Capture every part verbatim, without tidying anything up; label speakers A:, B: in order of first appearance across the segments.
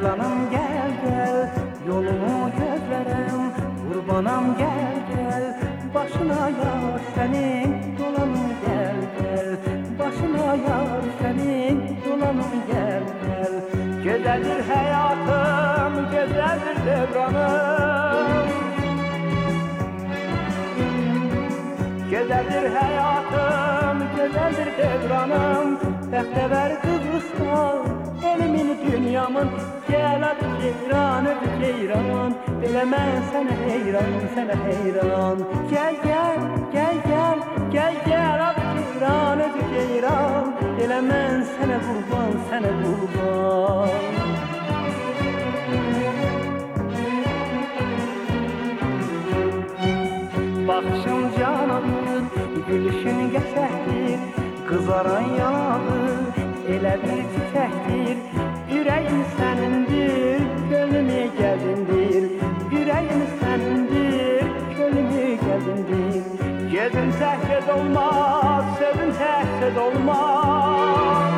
A: Ceylanım gel gel, yolumu gözlerem. Kurbanam gel gel, başına yar senin dolanım gel gel. Başına yar senin dolanım gel gel. Güzeldir hayatım, güzeldir devranım. Güzeldir hayatım, güzeldir devranım. Bəxtəvər Qıbrıs'tan, elimin dünyamın. Gel adı ceyran, ödü ceyran. Belə mən sənə heyran, sənə heyran. Gel gel, gel gel, gel gel adı ceyran, ödü ceyran. Belə mən sənə qurban, sənə qurban. Baxışın canandır, gülüşün qəşəkdir. Kızaran yanadır, elə bir çiçəkdir. Ürəyim sənindir, gönlümü gəldindir. Ürəyim sənindir, gönlümü gəldindir. Gözün təhkəd olmaz, sözün təhkəd olmaz.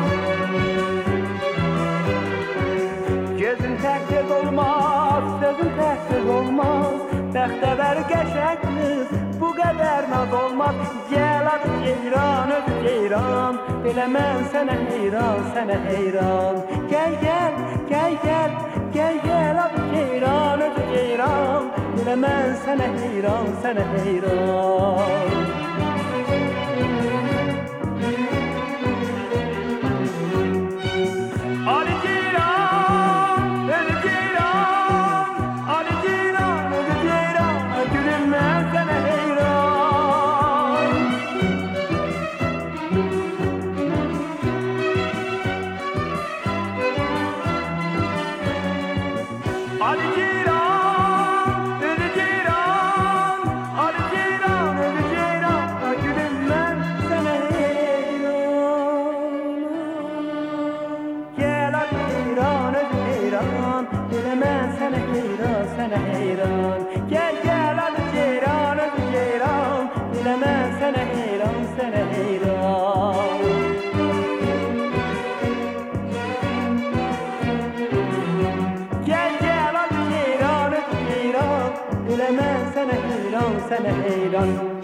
A: Gözün təhkəd olmaz, sözün təhkəd olmaz. Bəxtəvər qəşəng qız, bu qədər naz olmaz. Gəl adı ceyran, ödü ceyran. Belə mən sənə heyran, sənə heyran. Gəl gəl, gəl gəl, gəl gəl adı ceyran, ödü ceyran. Belə mən sənə heyran, sənə heyran. Ali ceyran, ödü ceyran. Ali ceyran, ödü ceyran. Gülüm mən sənə heyran. Ali ceyran, ödü ceyran. Ali ceyran, ödü ceyran. Gülüm mən sənə heyran. Gel Ali ceyran, ödü ceyran. Elə mən sənə heyran, sənə heyran. Gel gel Ali ceyran, ödü ceyran. Elə mən sənə heyran, sənə heyran. Gel gel Ali ceyran, ödü ceyran. Elə mən sənə heyran, sənə heyran.